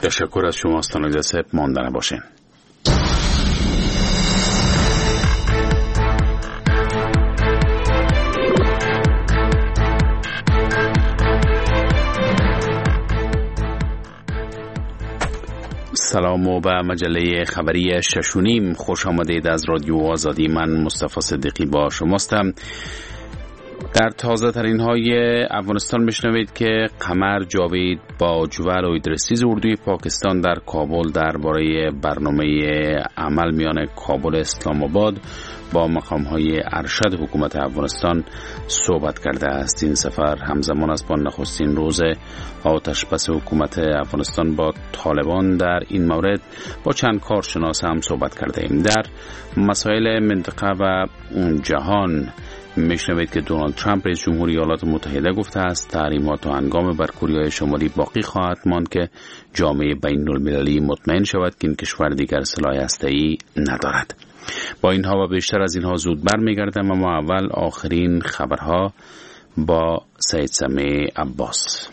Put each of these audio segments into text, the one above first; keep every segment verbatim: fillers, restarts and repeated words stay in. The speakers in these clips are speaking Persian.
تشکر از شما استان صاحب، ماندنه باشین. سلام و به مجله خبری ششونیم خوش آمدید. از رادیو آزادی من مصطفی صدیقی با شماستم. در تازه ترین های افغانستان میشنوید که قمر جاوید با جوال و ادریسی اردوی پاکستان در کابل درباره برنامه عمل میان کابل اسلام آباد با مقام های ارشد حکومت افغانستان صحبت کرده است. این سفر همزمان است با نخستین روز آتش بس حکومت افغانستان با طالبان. در این مورد با چند کارشناس هم صحبت کرده ایم. در مسائل منطقه و جهان میشنوید که دونالد ترامپ رئیس جمهوری ایالات متحده گفته است تحریمات و هنگام بر کره شمالی باقی خواهد ماند که جامعه بین المللی مطمئن شود که این کشور دیگر سلاح هسته‌ای ندارد. با اینها و بیشتر از اینها زود برمیگردم، اما اول آخرین خبرها با سید سمیع عباس.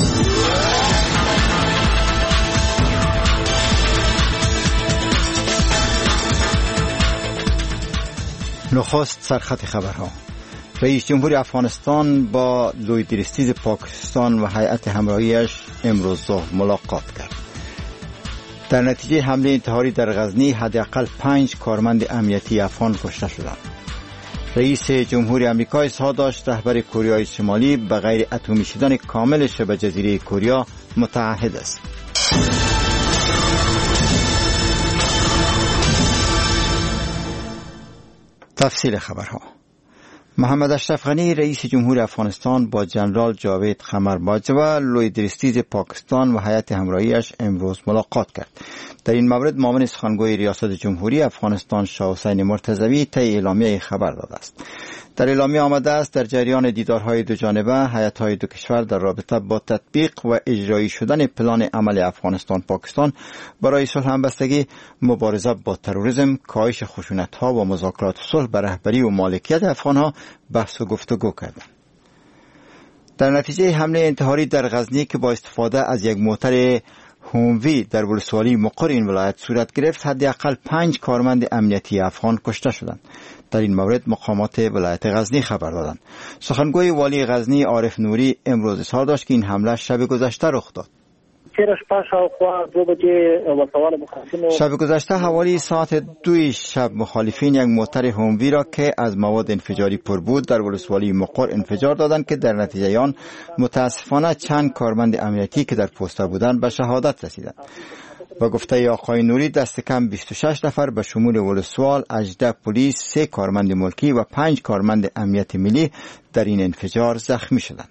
نخست سرخط خبرها. رئیس جمهور افغانستان با لوی درستیز پاکستان و هیئت همراهیش امروز ظهر ملاقات کرد. در نتیجه حمله انتحاری در غزنی حداقل پنج کارمند امنیتی افغان کشته شدند. رئیس جمهور آمریکا اظهار داشت رهبر کره شمالی به غیر اتمی شدن کامل شبه جزیره کره متعهد است. تفصیل خبرها. محمد اشرف غنی رئیس جمهور افغانستان با جنرال جاوید قمر باجوه لوی درستیز پاکستان و هیئت همراهیش امروز ملاقات کرد. در این مورد معاون سخنگوی ریاست جمهوری افغانستان شاه حسین مرتضوی طی اعلامیه خبر داده است. در اعلامیه آمده است در جریان دیدارهای دو جانبه هیئت‌های دو کشور در رابطه با تطبیق و اجرایی شدن پلان عمل افغانستان پاکستان برای صلح همبستگی، مبارزه با تروریسم، کاهش خشونت‌ها و مذاکرات صلح به رهبری و مالکیت افغان‌ها بحث و گفتگو کردند. در نتیجه حمله انتحاری در غزنی که با استفاده از یک موتر هوموی در ولسوالی مقر این ولایت صورت گرفت، حداقل پنج کارمند امنیتی افغان کشته شدند. در این مورد مقامات ولایت غزنی خبر دادند. سخنگوی والی غزنی عارف نوری امروز اظهار داشت که این حمله شب گذشته رخ داد. شب گذشته حوالی ساعت دوی شب مخالفین یک موتر هوموی را که از مواد انفجاری پر بود در ولسوالی مقر انفجار دادند که در نتیجه آن متاسفانه چند کارمند امنیتی که در پوسته بودند به شهادت رسیدند. با گفته آقای نوری دست کم بیست و شش نفر به شمول ولسوال، هجده پلیس، سه کارمند ملکی و پنج کارمند امنیت ملی در این انفجار زخمی شدند.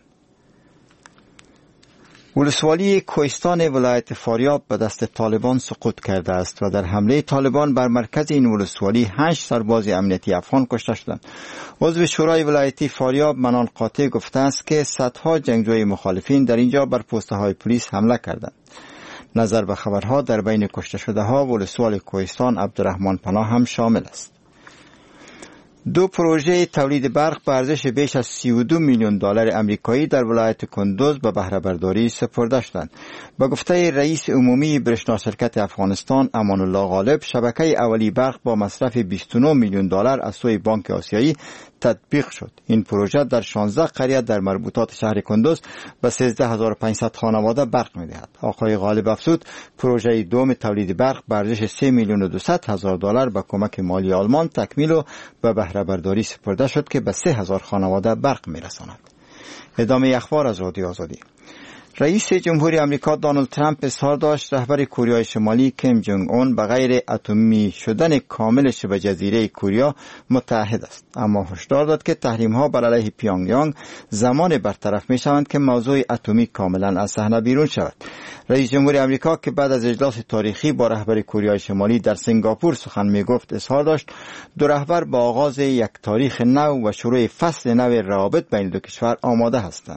ولسوالی کوهستان ولایت فاریاب به دست طالبان سقوط کرده است و در حمله طالبان بر مرکز این ولسوالی هشت سرباز امنیتی افغان کشته شدند. عضو شورای ولایتی فاریاب منال قاطع گفته است که صدها جنگجوی مخالفین در اینجا بر پسته های پلیس حمله کردند. نظر به خبرها در بین کشته شده ها ولسوال کوهستان عبدالرحمن پناه هم شامل است. دو پروژه تولید برق به ارزش بیش از سی و دو میلیون دلار آمریکایی در ولایت کندوز به بهره برداری سپرده شدند. با گفته رئیس عمومی برشنا شرکت افغانستان امان الله غالب، شبکه اولی برق با مصرف بیست و نه میلیون دلار از سوی بانک آسیایی تطبیق شد. این پروژه در شانزده قریه در مربوطات شهر کندوز به سیزده هزار و پانصد خانواده برق می‌دهد. آقای غالب افزود پروژه دوم تولید برق به ارزش سه میلیون و دویست هزار دلار با کمک مالی آلمان تکمیل و به بهره برداری سپرده شد که به سه هزار خانواده برق می‌رساند. ادامه اخبار از رادیو آزادی. رئیس جمهوری آمریکا دونالد ترامپ اظهار داشت رهبر کره شمالی کیم جونگ اون به غیر اتمی شدن کامل شبه جزیره کره متعهد است، اما هشدار داد که تحریم‌ها بر علیه پیونگ یانگ زمان برطرف می‌شوند که موضوع اتمی کاملا از صحنه بیرون شود. رئیس جمهوری آمریکا که بعد از اجلاس تاریخی با رهبر کره شمالی در سنگاپور سخن می‌گفت اظهار داشت دو رهبر با آغاز یک تاریخ نو و شروع فصل نو روابط بین دو کشور آماده هستند.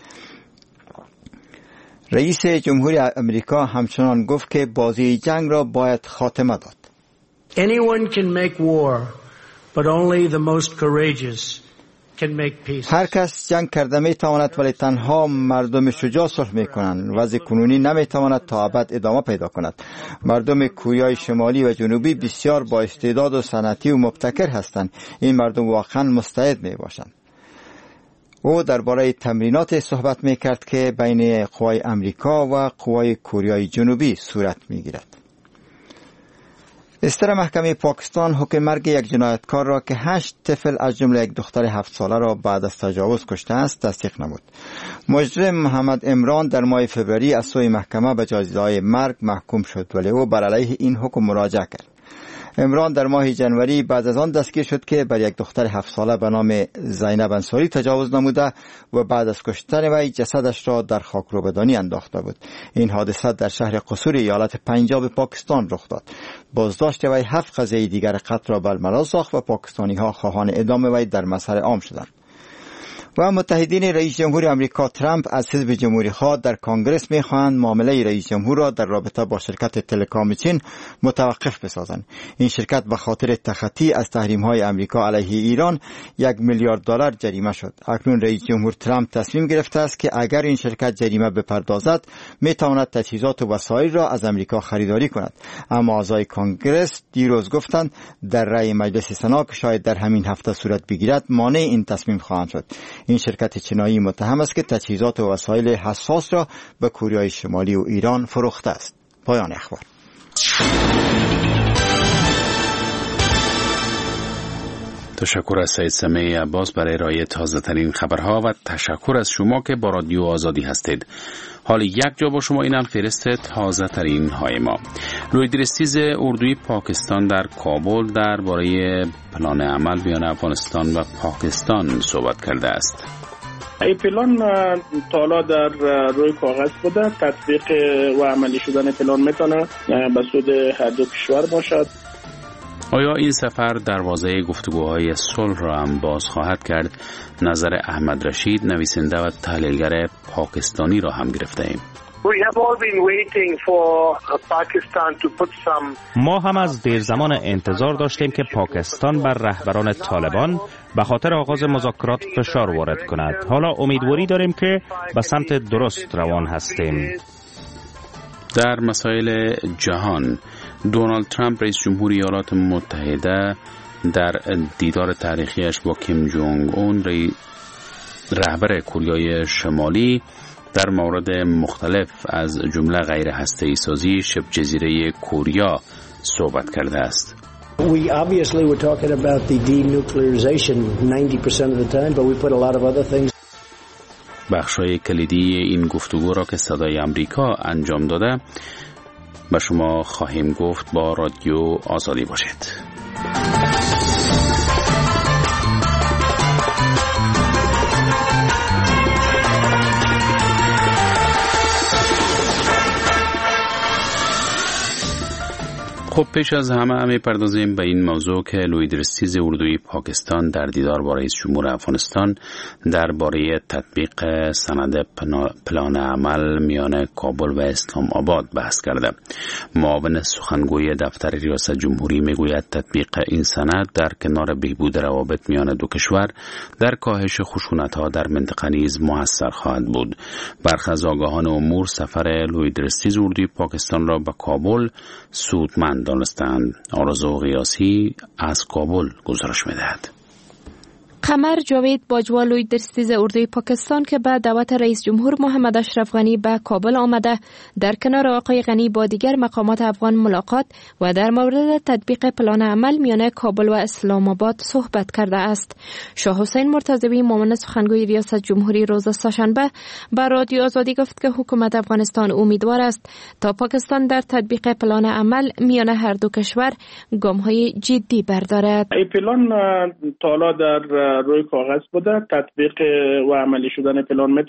رئیس جمهوری امریکا همچنان گفت که بازی جنگ را باید خاتمه داد. Anyone can make war, but only the most courageous هر کس جنگ کرده می تواند، ولی تنها مردم شجاع صلح می کنند. وضع کنونی نمی تواند تا ابد ادامه پیدا کند. مردم کوریای شمالی و جنوبی بسیار با استعداد و صنعتی و مبتکر هستند. این مردم واقعا مستعد می باشند. او درباره تمرینات صحبت می کرد که بین قوای امریکا و قوای کوریای جنوبی صورت می گیرد. استر محکمه پاکستان حکم مرگ یک جنایتکار را که هشت طفل از جمله یک دختر هفت ساله را بعد از تجاوز کشته است تصدیق نمود. مجرم محمد عمران در ماه فوریه از سوی محکمه به جزای مرگ محکوم شد، ولی او بر علیه این حکم مراجعه کرد. عمران در ماه جنوری بعد از آن دستگیر شد که بر یک دختر هفت ساله به نام زینب انصاری تجاوز نموده و بعد از کشتن وی جسدش را در خاکروبدانی انداخته بود. این حادثه در شهر قصور ایالت پنجاب پاکستان رخ داد. بازداشت وی هفت قضیه دیگر قتل را برملا ساخت و پاکستانی ها خواهان اعدام وی در مسیر عام شدند. و متحدین رئیس جمهور آمریکا ترامپ از حزب جمهوری خواه در کنگره می‌خواهند معامله رئیس جمهور را در رابطه با شرکت تلکام چین متوقف بسازند. این شرکت به خاطر تخطی از تحریم‌های آمریکا علیه ایران یک میلیارد دلار جریمه شد. اکنون رئیس جمهور ترامپ تصمیم گرفته است که اگر این شرکت جریمه بپردازد می‌تواند تجهیزات و وسایل را از آمریکا خریداری کند. اما اعضای کنگره دیروز گفتند در رأی مجلس سنا که شاید در همین هفته صورت بگیرد مانع این تصمیم خواهند شد. این شرکت چینایی متهم است که تجهیزات و وسایل حساس را به کوریای شمالی و ایران فروخته است. پایان اخبار. تشکر از سید سمیع عباس برای ارائه تازه ترین خبرها و تشکر از شما که با رادیو آزادی هستید. حال یک جا با شما اینم فهرست تازه ترین های ما. لویدرستیز اردوی پاکستان در کابل درباره پلان عمل میان افغانستان و پاکستان صحبت کرده است. این پلان تا حالا در روی کاغذ بوده. تطبیق و عملی شدن پلان میتونه به سود هر دو کشور باشد. آیا این سفر دروازه گفتگوهای صلح را هم باز خواهد کرد؟ نظر احمد رشید نویسنده و تحلیلگر پاکستانی را هم گرفته ایم. ما هم از دیر زمان انتظار داشتیم که پاکستان بر رهبران طالبان به خاطر آغاز مذاکرات فشار وارد کند. حالا امیدواری داریم که به سمت درست روان هستیم. در مسائل جهان، دونالد ترامپ رئیس جمهور ایالات متحده در دیدار تاریخیش با کیم جونگ اون رهبر کوریای شمالی در مورد مختلف از جمله غیر هسته‌ای سازی شبه جزیره کوریا صحبت کرده است. We obviously were talking about the denuclearization ninety percent of the time, but we put a lot of other things. بخشای کلیدی این گفتگو را که صدای امریکا انجام داده به شما خواهیم گفت. با رادیو آزادی باشید. خب پیش از همه همه پردازیم به این موضوع که لویدرستیز اردوی پاکستان در دیدار با رئیس جمهور افغانستان درباره تطبیق سند پلان عمل میان کابل و اسلام آباد بحث کرده. معاون سخنگوی دفتر ریاست جمهوری میگوید تطبیق این سند در کنار بهبود روابط میان دو کشور در کاهش خشونت‌ها در منطقه نیز موثر خواهد بود. برخی از آگاهان امور سفر لویدرستیز اردوی پاکستان را به کابل سودمند دانستند. آرزو قیاسی از کابل گزارش می‌دهد. قمر جاوید باجوا لویدرستیز اردوی پاکستان که به دعوت رئیس جمهور محمد اشرف غنی به کابل آمده در کنار آقای غنی با دیگر مقامات افغان ملاقات و در مورد تطبیق پلان عمل میان کابل و اسلام آباد صحبت کرده است. شاه حسین مرتضوی معاون سخنگوی ریاست جمهوری روز سه‌شنبه به رادیو آزادی گفت که حکومت افغانستان امیدوار است تا پاکستان در تطبیق پلان عمل میان هر دو کشور گام‌های جدی بردارد. این پلان تا حالا در روی کاغذ بوده. تطبیق و عملی شدن پلان میتونه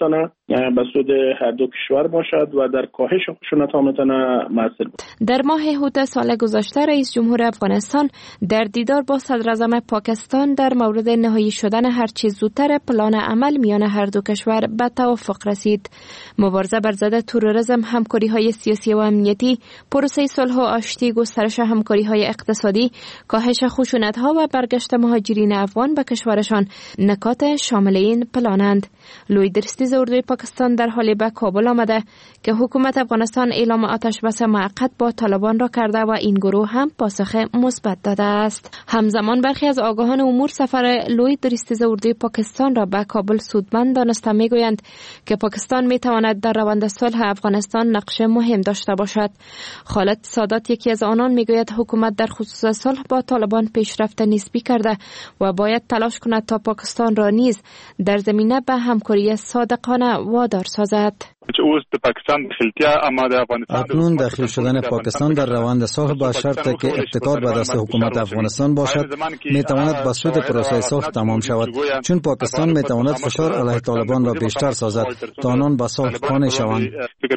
به سود هر دو کشور باشد و در کاهش خشونت ها میتونه مؤثر بود. در ماه هوت سال گذشته رئیس جمهور افغانستان در دیدار با صدر اعظم پاکستان در مورد نهایی شدن هر چیز زودتر پلان عمل میان هر دو کشور به توافق رسید. مبارزه بر ضد تروریسم، همکاری های سیاسی و امنیتی، پروسه صلح و آشتی، گسترش همکاری های اقتصادی، کاهش خشونت ها و برگشت مهاجرین افغان به کشورشان نکات شامل این پلانند. لوی درستیز اردوی پاکستان در حال به کابل آمده که حکومت افغانستان اعلام آتش بس موقت با طالبان را کرده و این گروه هم پاسخ مثبت داده است. همزمان برخی از آگاهان امور سفر لوی درستیز اردوی پاکستان را به کابل سودمند دانسته میگویند که پاکستان میتواند در روند صلح افغانستان نقش مهم داشته باشد. خالد سادات یکی از آنان میگوید حکومت در خصوص صلح با طالبان پیشرفت نسبی کرده و باید تلاش کند تا پاکستان را نیز در زمینه به همکاری صادقانه وادار سازد. اکنون داخل شدن پاکستان در روند صلح با شرط که ابتکار به دست حکومت افغانستان باشد میتواند به سود پروسه صلح تمام شود، چون پاکستان میتواند فشار علیه طالبان را بیشتر سازد تا آنان به صلح قانع شوند.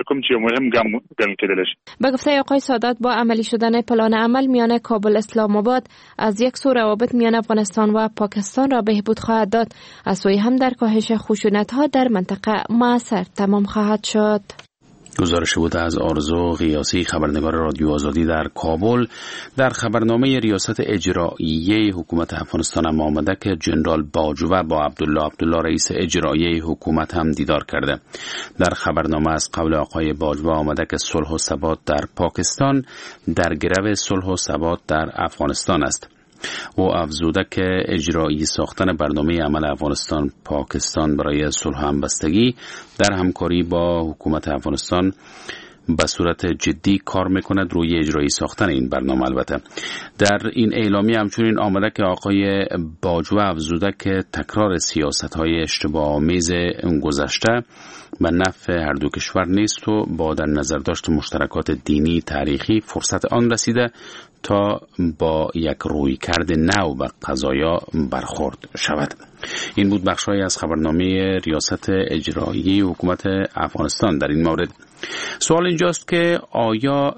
به گفته آقای سادات با عملی شدن پلان عمل میان کابل اسلام آباد از یک سو روابط میان افغانستان و پاکستان را بهبود خواهد داد، از سوی هم در کاهش خشونت ها در منطقه مؤثر تمام خواهد شد. گزارش بود از آرزو غیاثی، خبرنگار رادیو آزادی در کابل. در خبرنامه ریاست اجراییه حکومت افغانستان هم آمده که جنرال باجوه با عبدالله عبدالله رئیس اجرایی حکومت هم دیدار کرده. در خبرنامه از قول آقای باجوه آمده که صلح و ثبات در پاکستان در گرو صلح و ثبات در افغانستان است. او افزوده که اجرایی ساختن برنامه عمل افغانستان پاکستان برای صلح و همبستگی در همکاری با حکومت افغانستان به صورت جدی کار میکند روی اجرایی ساختن این برنامه. البته در این اعلامیه همچنین آمده که آقای باجوه افزوده که تکرار سیاست‌های اشتباه آمیز گذشته به نفع هر دو کشور نیست و با در نظر داشت مشترکات دینی تاریخی فرصت آن رسیده تا با یک رویکرد نو به قضایا برخورد شود. این بود بخش‌هایی از خبرنامه ریاست اجرایی حکومت افغانستان در این مورد. سوال اینجاست که آیا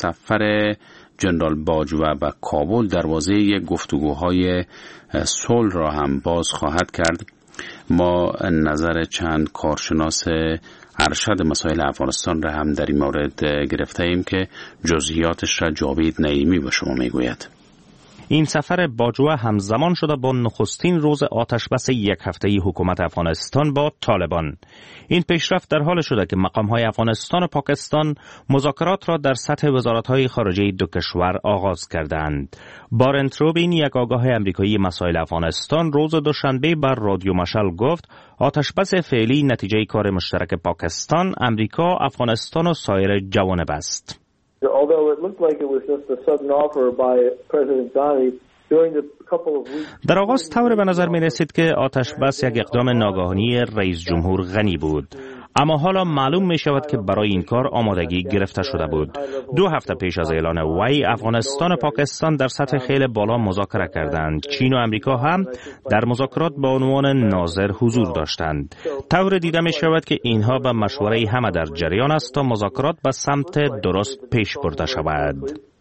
سفر جنرال باجوه به کابل دروازه یک گفتگوهای صلح را هم باز خواهد کرد؟ ما نظر چند کارشناس ارشد مسائل افغانستان را هم در این مورد گرفته ایم که جزئیاتش را جاوید نعیمی به شما میگوید. این سفر باجوه همزمان شده با نخستین روز آتش بس یک هفته‌ای حکومت افغانستان با طالبان. این پیشرفت در حال شده که مقام‌های افغانستان و پاکستان مذاکرات را در سطح وزارت‌های خارجه دو کشور آغاز کردند. بارنت روبین، یک آگاه آمریکایی مسائل افغانستان، روز دوشنبه بر رادیو مشعل گفت آتش بس فعلی نتیجه کار مشترک پاکستان، امریکا، افغانستان و سایر جوانب است. Although it looked like it was just a sudden offer by President Ghani during the couple of weeks. در آغاز طور به نظر می رسید که آتش بس یک اقدام ناگهانی رئیس جمهور غنی بود، اما حالا معلوم می شود که برای این کار آمادگی گرفته شده بود. دو هفته پیش از اعلان وی، افغانستان و پاکستان در سطح خیلی بالا مذاکره کردند. چین و امریکا هم در مذاکرات به عنوان ناظر حضور داشتند. طور دیده می شود که اینها به مشوره همه در جریان است تا مذاکرات به سمت درست پیش برده شود.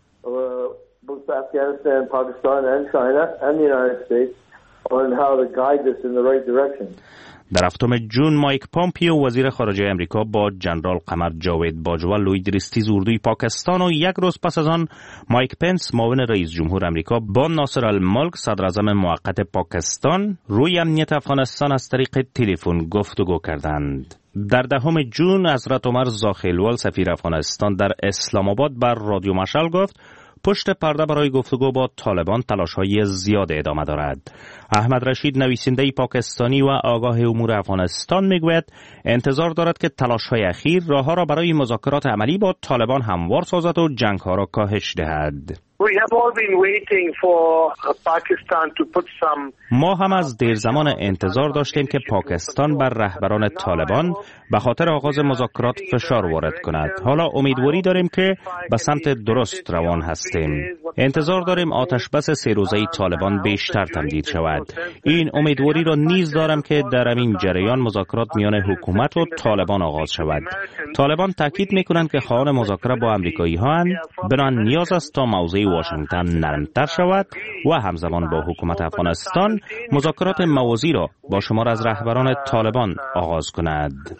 Afghanistan, Pakistan and China and the United States on how to guide this in the right direction. در هفتم ژوئن مایک پامپیو وزیر خارجه امریکا با جنرال قمر جاوید باجوه لوی درستیز اردوی پاکستان و یک روز پس از آن مایک پنس معاون رئیس جمهور امریکا با ناصر الملک صدر اعظم موقت پاکستان روی امنیت افغانستان از طریق تلفن گفتگو کردند. در دهم ژوئن حضرت عمر زاخیلوال سفیر افغانستان در اسلام آباد بر رادیو مشعل گفت پشت پرده برای گفتگو با طالبان تلاش‌های زیاد ادامه دارد. احمد رشید، نویسنده پاکستانی و آگاه امور افغانستان، میگوید انتظار دارد که تلاش‌های اخیر راه‌ها را برای مذاکرات عملی با طالبان هموار سازد و جنگ‌ها را کاهش دهد. ما هم از دیر زمان انتظار داشتیم که پاکستان بر رهبران طالبان به خاطر آغاز مذاکرات فشار وارد کند. حالا امیدواری داریم که به سمت درست روان هستیم. انتظار داریم آتش بس سه روزه طالبان بیشتر تمدید شود. این امیدواری را نیز دارم که در این جریان مذاکرات میان حکومت و طالبان آغاز شود. طالبان تاکید میکنند که خواهان مذاکره با امریکایی ها اند، بنابراین نیاز است تا موضع واشنگتن نرمتر شود و همزمان با حکومت افغانستان مذاکرات موازی را با شمار از رهبران طالبان آغاز کند.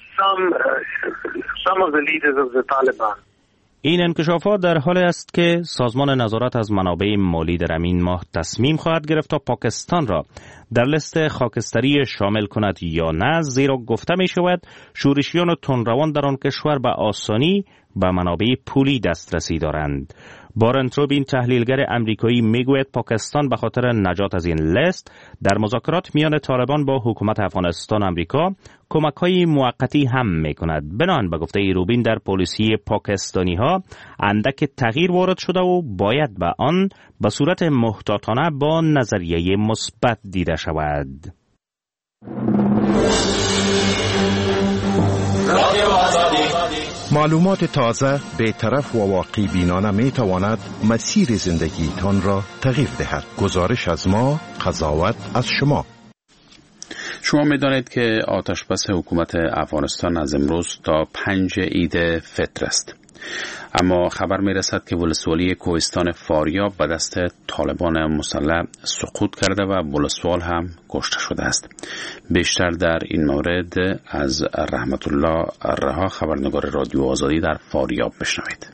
این انکشافات در حالی است که سازمان نظارت از منابع مالی در امین ماه تصمیم خواهد گرفت تا پاکستان را در لیست خاکستری شامل کند یا نه، زیرا گفته می شود شورشیان و تندروان در آن کشور به آسانی به منابع پولی دسترسی دارند. بارنت روبین تحلیلگر امریکایی میگوید پاکستان به خاطر نجات از این لیست در مذاکرات میان طالبان با حکومت افغانستان و امریکا کمک‌های موقتی هم میکند. بنابراین به گفته روبین در پالیسی پاکستانی ها اندک تغییر وارد شده و باید به آن به صورت محتاطانه با نظریه مثبت دیده شود. معلومات تازه، بی‌طرف و واقعی بینانه می تواند مسیر زندگیتان را تغییر دهد. گزارش از ما، قضاوت از شما. شما می دانید که آتش بس حکومت افغانستان از امروز تا پنج عید فطر است. اما خبر می رسد که ولسوالی کوهستان فاریاب به دست طالبان مسلح سقوط کرده و ولسوال هم کشته شده است. بیشتر در این مورد از رحمت الله رها، خبرنگار رادیو آزادی در فاریاب، بشنوید.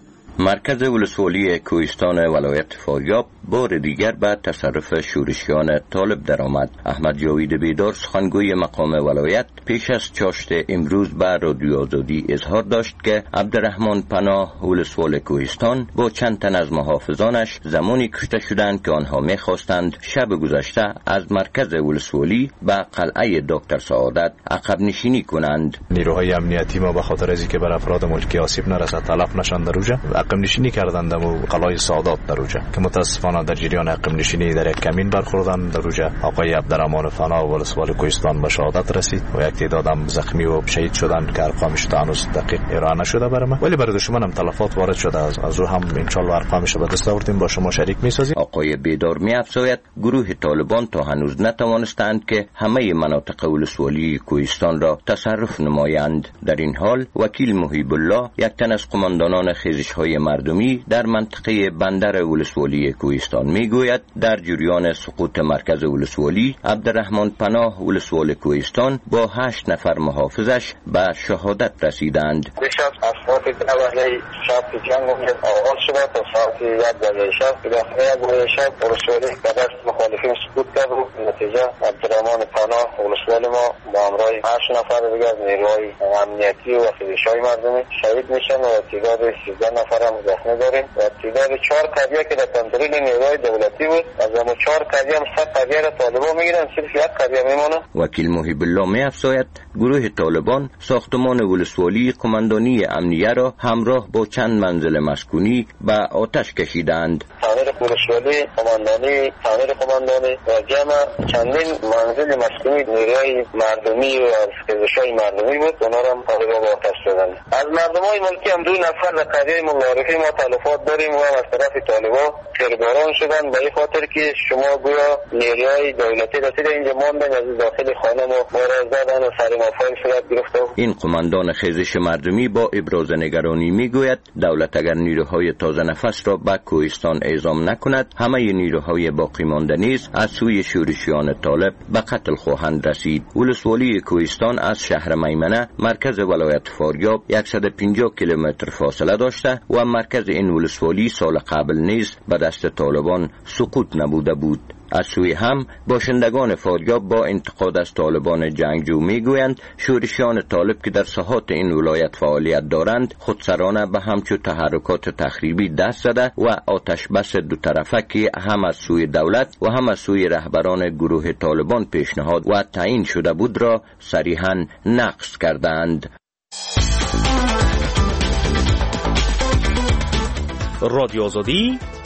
مرکز ولسوالی کوهستان ولایت فاریاب بار دیگر به تصرف شورشیان طالب درآمد. احمد جاوید بیدار، سخنگوی مقام ولایت، پیش از چاشت امروز به رادیو آزادی اظهار داشت که عبدالرحمن پناه ولسوال کوهستان با چند تن از محافظانش زمانی کشته شدند که آنها می‌خواستند شب گذشته از مرکز ولسوالی به قلعه دکتر سعادت عقب نشینی کنند. نیروهای امنیتی ما به خاطر از اینکه بر افراد ملکی آسیب نرسد تلف نشند در اوجه عقب نشینی کردند و قلعه سعادت در اوجه که متاسفانه در جریان عقب نشینی در یک کمین برخوردن در اوجه آقای عبدالرحمن پناه ولسوال کوهستان به شهادت رسید و یک تعداد هم زخمی و شهید شدند که ارقامش هنوز دقیق ارائه نشده برای ما، ولی برای دشمن هم تلفات وارد شده. از از او هم ان شاء الله ارقامش به دست آوردیم، با شما شریک می‌سازیم. آقای بیدار می‌افزاید گروه طالبان تا هنوز نتوانستند که همه مناطق ولسوالی کوهستان را تصرف نمایند. در این حال وکیل محیب الله، یک تن از قماندانان خیزش‌های مردمی در منطقه بندر ولسوالی کوهستان، میگوید در جریان سقوط مرکز ولسوالی عبدالرحمن پناه ولسوال کوهستان با هشت نفر محافظش به شهادت رسیدند. بیش از افراد دوازده شب جنگ آغاز شده تا ساعت یک بجه شب به داخل یک بجه شب ولسوالی به دست مخالفین سقوط کرد و نتیجه عبدالرحمن پناه ولسوال ما با همراه هشت نفر دیگر نیروهای امنیتی و خیزش‌های مردمی شهید میشن و تعداد سیزده نفر هم زخمی داریم و تعداد چهار قضیه که در کنترل نیروهای دولتی بود از اما چهار قضیه هم صد قضیه را طالبان میگیرن، صرف یک قضیه میمونه. وکیل محیب الله میافزاید گروه طالبان ساختمان ولسوالی قماندانی امنیه را همراه با چند منزل مسکونی به آتش کشیدند. تعمیر ولسوالی قماندانی تعمیر قماندانی و جمع چندین منزل مسکونی نیروهای مردمی و خیزش‌های مردمی بود، اونا را هم طالبان به آتش زدند. از مردمای ملکی هم دو نفر در قضیه ملارفی ما تلفات داریم و از طرف طالبان تیرباران شدن به این خاطر که شما گویا نیروهای دولتی رسیده اینجا ماندن از داخل خانه ما مارا زدن و سر ما فایل صورت گرفته. این قماندان خیزش مردمی با ابراز نگرانی میگوید دولت اگر نیروهای تازه نفس را به کوهستان اعزام نکند همه نیروهای باقی مانده نیز از سوی شورشیان طالب به قتل خواهند رسید. ولسوالی کوهستان از شهر میمنه مرکز ولایت فاریاب صد و پنجاه کیلومتر فاصله داشته و مرکز این ولسوالی سال قبل نیز به دست طالبان سقوط نبوده بود. از سوی هم باشندگان فاریاب با انتقاد از طالبان جنگجو میگویند شورشیان طالب که در ساحات این ولایت فعالیت دارند خودسرانه به همچو تحرکات تخریبی دست زده و آتش بس دو طرفه که هم از سوی دولت و هم از سوی رهبران گروه طالبان پیشنهاد و تعیین شده بود را صریحاً نقض کردند. رادیو آزادی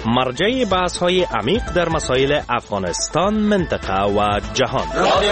مرجع بحث های عمیق در مسائل افغانستان، منطقه و جهان.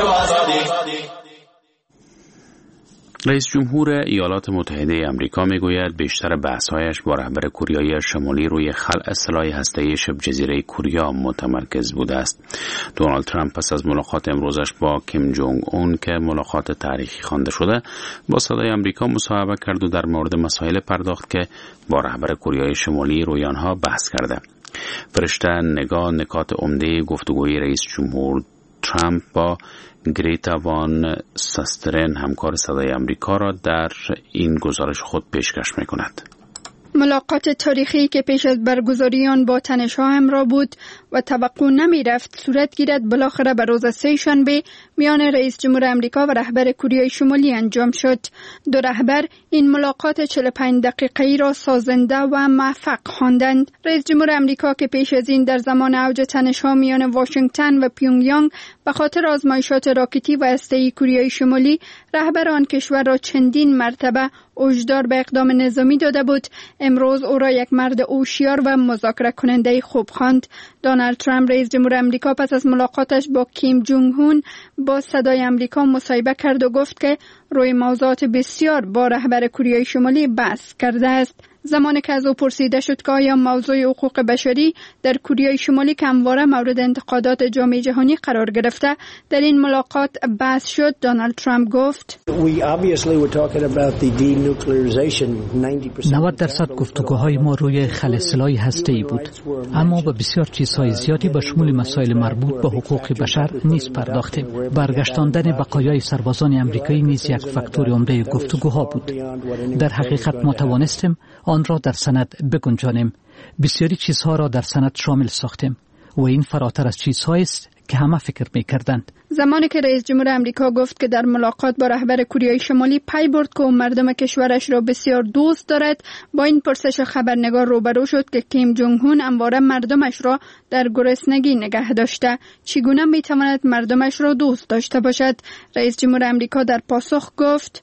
رئیس جمهور ایالات متحده آمریکا میگوید بیشتر بحث‌هایش با رهبر کره شمالی روی خلع سلاح هسته‌ای شبه جزیره کره متمرکز بوده است. دونالد ترامپ پس از ملاقات امروزش با کیم جونگ اون که ملاقات تاریخی خوانده شده، با صدای آمریکا مصاحبه کرد و در مورد مسائل پرداخت که با رهبر کره شمالی روی آنها بحث کرده. فرشته نگاه نکات عمده گفتگوی رئیس جمهور ترامپ با گریتا وان ساسترن همکار صدای آمریکا را در این گزارش خود پیشکش می‌کند. ملاقات تاریخی که پیش از برگزاری آن با تنش‌ها همراه بود و توقع نمی‌رفت صورت گیرد، بالاخره به روز سه شنبه میان رئیس جمهور آمریکا و رهبر کره شمالی انجام شد. دو رهبر این ملاقات چهل و پنج دقیقه‌ای را سازنده و موفق خواندند. رئیس جمهور آمریکا که پیش از این در زمان اوج تنش‌ها میان واشنگتن و پیونگیانگ به خاطر آزمایشات راکتی و هسته‌ای کره شمالی رهبر آن کشور را چندین مرتبه هشدار به اقدام نظامی داده بود، امروز او را یک مرد هوشیار و مذاکره کننده خوب خواند. دونالد ترامپ رئیس جمهور آمریکا پس از ملاقاتش با کیم جونگ اون با صدای آمریکا مصاحبه کرد و گفت که روی موضوعات بسیار با رهبر کره شمالی بحث کرده است. زمانی که از او پرسیده شد که آیا موضوع حقوق بشری در کره شمالی که همواره مورد انتقادات جامعه جهانی قرار گرفته در این ملاقات بحث شد، دونالد ترامپ گفت نود درصد گفتگوهای ما روی خلع سلاح هسته‌ای بود، اما به بسیار چیزهای زیادی به شمول مسائل مربوط به حقوق بشر نیز پرداختیم. برگشتاندن بقایای سربازان آمریکایی نیز یک فاکتور عمده گفتگوها بود. در حقیقت ما توانستیم آن را در سند بگنجانیم. بسیاری چیزها را در سند شامل ساختیم و این فراتر از چیزهایی است که همه فکر می‌کردند. زمانی که رئیس جمهور آمریکا گفت که در ملاقات با رهبر کره شمالی پی برد که مردم کشورش را بسیار دوست دارد، با این پرسش خبرنگار روبرو شد که کیم جونگ اون همواره مردمش را در گرسنگی نگه داشته، چگونه میتواند مردمش را دوست داشته باشد؟ رئیس جمهور آمریکا در پاسخ گفت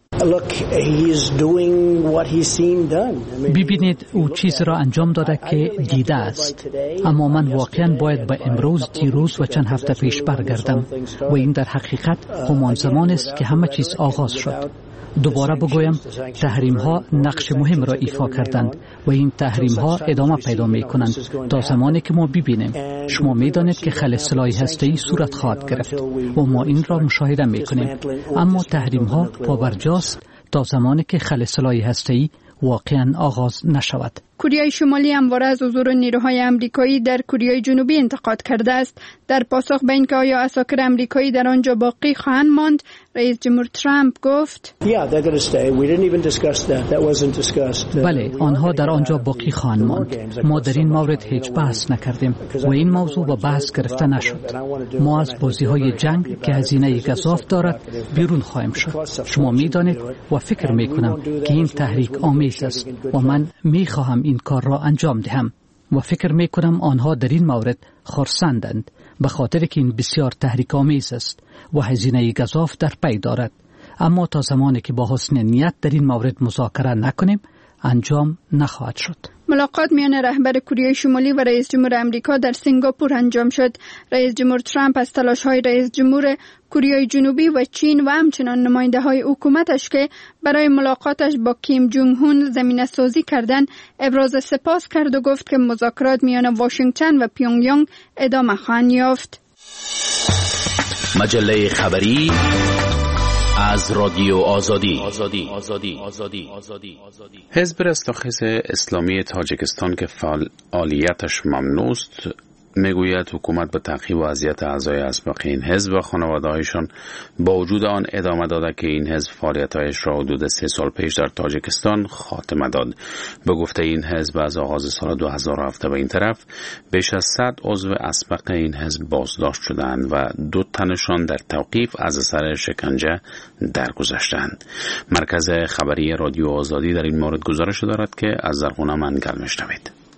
ببینید او چیز را انجام داده که دیده است، اما من واقعا باید به امروز، دیروز و چند هفته پیش برگردم و این در حقیقت همان زمان است که همه چیز آغاز شد. دوباره بگویم تحریم ها نقش مهم را ایفا کردند و این تحریم ها ادامه پیدا می کنند تا زمانی که ما ببینیم. شما می دانید که خلع سلاح هسته‌ای صورت خواهد گرفت و ما این را مشاهده می کنیم، اما تحریم ها پابرجاست تا زمانی که خلع سلاح هسته‌ای واقعا آغاز نشود. کره شمالی همواره از حضور نیروهای آمریکایی در کره جنوبی انتقاد کرده است. در پاسخ به اینکه آیا عساکر آمریکایی در آنجا باقی خواهند ماند، رئیس جمهور ترامپ گفت بله، آنها در آنجا باقی خواهند ماند. ما در این مورد هیچ بحث نکردیم و این موضوع با بحث گرفته نشد. ما از بازی‌های جنگ که هزینه گزاف دارد بیرون خواهیم شد. شما می‌دانید و فکر می‌کنم که این تحریک آمیز است و من می‌خواهم این کار را انجام دهم و فکر می‌کنم آنها در این مورد خرسندند، به خاطر که این بسیار تحریک آمیز است و هزینه گزاف در پی دارد. اما تا زمانی که با حسن نیت در این مورد مذاکره نکنیم انجام نخواهد شد. ملاقات میان رهبر کره شمالی و رئیس جمهور آمریکا در سنگاپور انجام شد. رئیس جمهور ترامپ از تلاش‌های رئیس جمهور کره جنوبی و چین و همچنان نماینده‌های حکومتش که برای ملاقاتش با کیم جونگ اون زمینه سازی کردند ابراز سپاس کرد و گفت که مذاکرات میان واشنگتن و پیونگیانگ ادامه خواهند یافت. مجله خبری از رادیو آزادی. آزادی. آزادی. آزادی. آزادی. حزب رستاخیز اسلامی تاجیکستان که فعالیتش ممنوع است میگوید حکومت به تعقیب و اذیت اعضای اسبق این حزب و خانواده‌هایشان با وجود آن ادامه داده که این حزب فعالیت‌هایش را حدود سه سال پیش در تاجیکستان خاتمه داد. به گفته این حزب از آغاز سال دو هزار و هفت به این طرف بیش از صد عضو اسبق این حزب بازداشت شدند و دو تنشان در توقیف از اثر شکنجه درگذشتند. مرکز خبری رادیو آزادی در این مورد گزارش دارد که از زرغونه منگل میشنوید.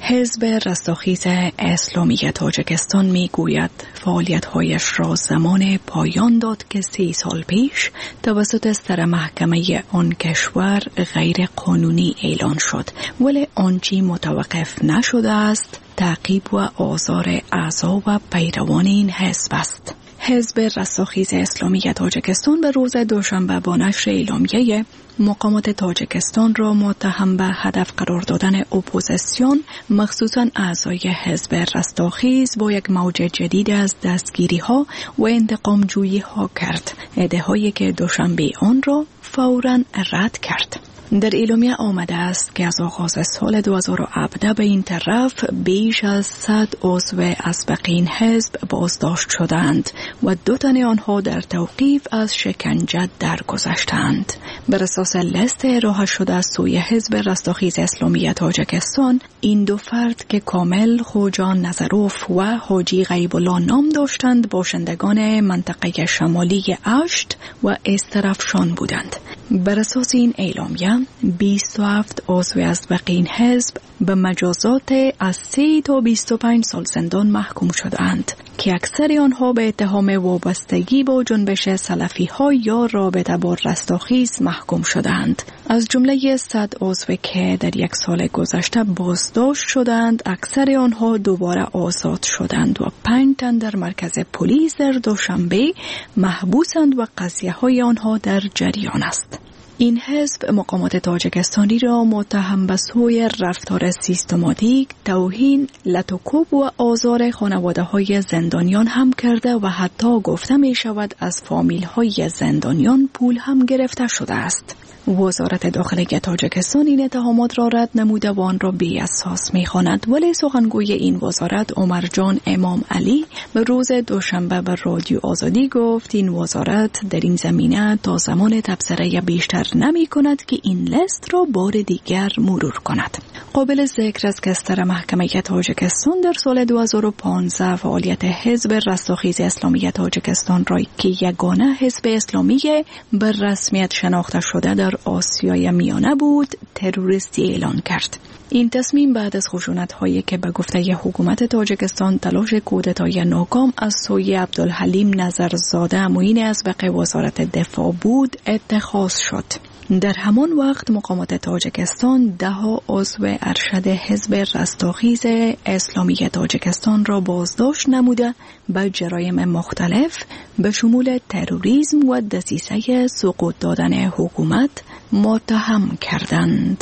حزب رستاخیز اسلامی تاجیکستان می گوید فعالیت‌هایش را زمان پایان داد که سی سال پیش توسط سر محکمه آن کشور غیر قانونی اعلان شد، ولی آنچه متوقف نشده است تعقیب و آزار اعضا و پیروان این حزب است. حزب رستاخیز اسلامی تاجیکستان به روز دوشنبه با نشر اعلامیه مقامات تاجیکستان را متهم به هدف قرار دادن اپوزیسیون مخصوصاً اعضای حزب رستاخیز با یک موج جدید از دستگیری ها و انتقام جویی ها کرد، ادعاهایی که دوشنبه آن را فوراً رد کرد. در اعلامیه آمده است که از آغاز سال دو هزار و هفده به این طرف بیش از صد عضو اسبق این حزب بازداشت شدند و دو تن آنها در توقیف از شکنجه درگذشتند. بر اساس لیست ارائه شده از سوی حزب رستاخیز اسلامی تاجیکستان، این دو فرد که کامل خوجا نظروف و حاجی غیب الله نام داشتند باشندگان منطقه شمالی اشت و استرفشان بودند. بر اساس این اعلامیه بیست و هفت عضو اسبق این حزب به مجازات از سه تا بیست و پنج سال زندان محکوم شدند که اکثر آنها به اتهام وابستگی با جنبش سلفی ها یا رابطه با رستاخیز محکوم شدند. از جمله صد عضو که در یک سال گذشته بازداشت شدند، اکثر آنها دوباره آزاد شدند و پنج تن در مرکز پلیس در دوشنبه محبوسند و قضیه های آنها در جریان است. این حزب مقامات تاجیکستانی را متهم به سوی رفتار سیستماتیک، توهین، لطوکوب و آزار خانواده های زندانیان هم کرده و حتی گفته می شود از فامیل های زندانیان پول هم گرفته شده است. وزارت داخلی تاجیکستان این اتهامات را رد نموده و آن را بی اساس می‌خواند، ولی سخنگوی این وزارت عمر جان امام علی به روز دوشنبه به رادیو آزادی گفت این وزارت در این زمینه تا زمان تبصره بیشتر نمی کند که این لیست را بار دیگر مرور کند. قابل ذکر است که سر محکمه تاجیکستان در سال دو هزار و پانزده فعالیت حزب رستاخیز اسلامی تاجیکستان را که یگانه حزب اسلامی به رسمیت شناخته شده در آسیای میانه بود تروریستی اعلان کرد. این تصمیم بعد از خشونت‌هایی که به گفته حکومت تاجیکستان تلاش کودتای ناکام از سوی عبدالحلیم نظرزاده معین اسبق وزارت دفاع بود اتخاذ شد. در همان وقت مقامات تاجیکستان ده ها عضو ارشد حزب رستاخیز اسلامی تاجیکستان را بازداشت نموده به جرایم مختلف به شمول تروریسم و دسیسه سقوط دادن حکومت متهم کردند.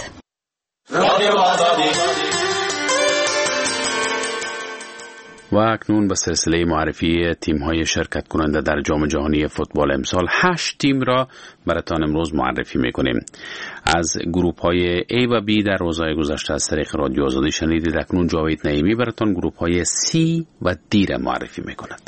و اکنون به سلسله معرفی تیم‌های شرکت کننده در جام جهانی فوتبال امسال هشت تیم را براتان امروز معرفی می‌کنیم. از گروه‌های A و B در روزهای گذشته از طریق رادیو آزادی شنیدید. اکنون جاوید نعیمی براتان گروه‌های C و D را معرفی می‌کند.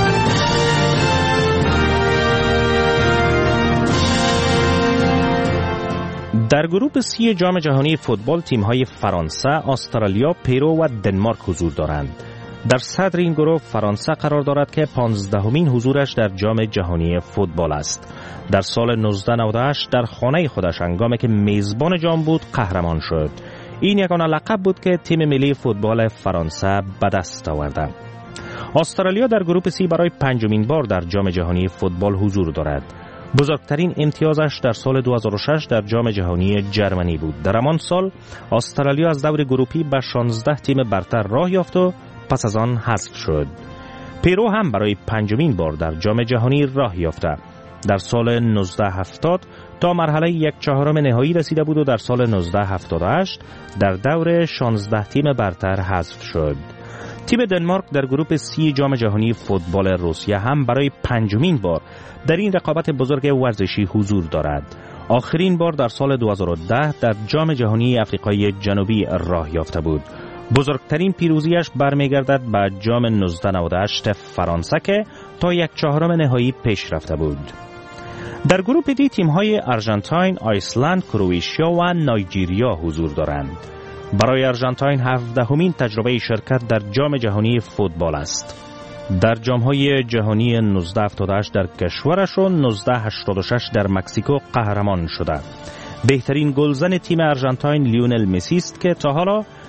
در گروه سی جام جهانی فوتبال تیم‌های فرانسه، استرالیا، پرو و دنمارک حضور دارند. در صدر این گروه فرانسه قرار دارد که پانزدهمین حضورش در جام جهانی فوتبال است. در سال نوزده نود و هشت در خانه خودش هنگامی که میزبان جام بود قهرمان شد. این یگانه لقب بود که تیم ملی فوتبال فرانسه به دست آورد. استرالیا در گروه سی برای پنجمین بار در جام جهانی فوتبال حضور دارد. بزرگترین امتیازش در سال دو هزار و شش در جام جهانی جرمنی بود. در همان سال استرالیا از دور گروهی به شانزده تیم برتر راه یافت و پس از آن حذف شد. پرو هم برای پنجمین بار در جام جهانی راه یافته. در سال نوزده هفتاد تا مرحله یک چهارم نهایی رسیده بود و در سال نوزده هفتاد و هشت در دور شانزده تیم برتر حذف شد. تیم دنمارک در گروه سی جام جهانی فوتبال روسیه هم برای پنجمین بار در این رقابت بزرگ ورزشی حضور دارد. آخرین بار در سال دو هزار و ده در جام جهانی آفریقای جنوبی راه یافته بود. بزرگترین پیروزیش برمیگردد به جام نوزده نود و هشت فرانسه که تا یک چهارم نهایی پیش رفته بود. در گروه دی تیم‌های آرژانتین، آیسلند، کرواتیا و نایجریا حضور دارند. برای آرژانتین هفدهمین تجربه شرکت در جام جهانی فوتبال است. در جام‌های جهانی نوزده هفتاد و هشت در کشورش و نوزده هشتاد و شش در مکزیکو قهرمان شده. بهترین گلزن تیم آرژانتین لیونل مسی است که تا حالا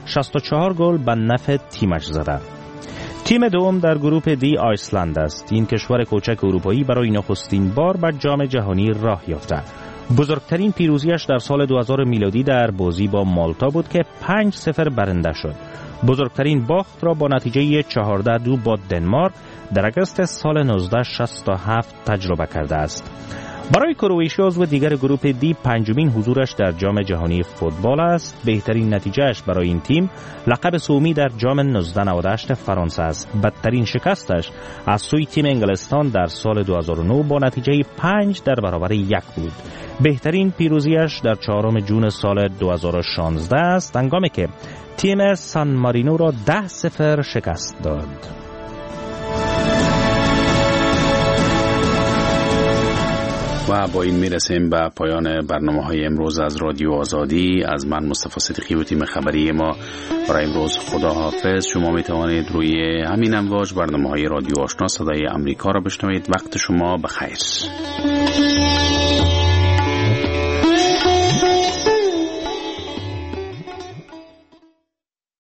شصت و چهار گل به نفع تیمش زده. تیم دوم در گروه دی آیسلند است. این کشور کوچک اروپایی برای نخستین بار به جام جهانی راه یافته. بزرگترین پیروزیش در سال دو هزار میلادی در بازی با مالتا بود که پنج صفر برنده شد. بزرگترین باخت را با نتیجه چهارده دو با دنمارک در اگست سال نوزده شصت و هفت تجربه کرده است. برای کرواتیا عضو دیگر گروه دی پنجمین حضورش در جام جهانی فوتبال است. بهترین نتیجهش برای این تیم لقب سومی در جام نوزده نود و هشت فرانسه است. بدترین شکستش از سوی تیم انگلستان در سال دو هزار و نه با نتیجه پنج در برابر یک بود. بهترین پیروزیش در چهارم جون سال دو هزار و شانزده است، هنگامی که تیم سان مارینو را ده صفر شکست داد. و با این میرسیم به پایان برنامه های امروز از رادیو آزادی. از من مصطفی صدیقی و تیم خبری ما برای امروز خدا حافظ. شما می توانید روی همین امواج برنامه های رادیو آشنا صدای امریکا را بشنوید. وقت شما بخیر.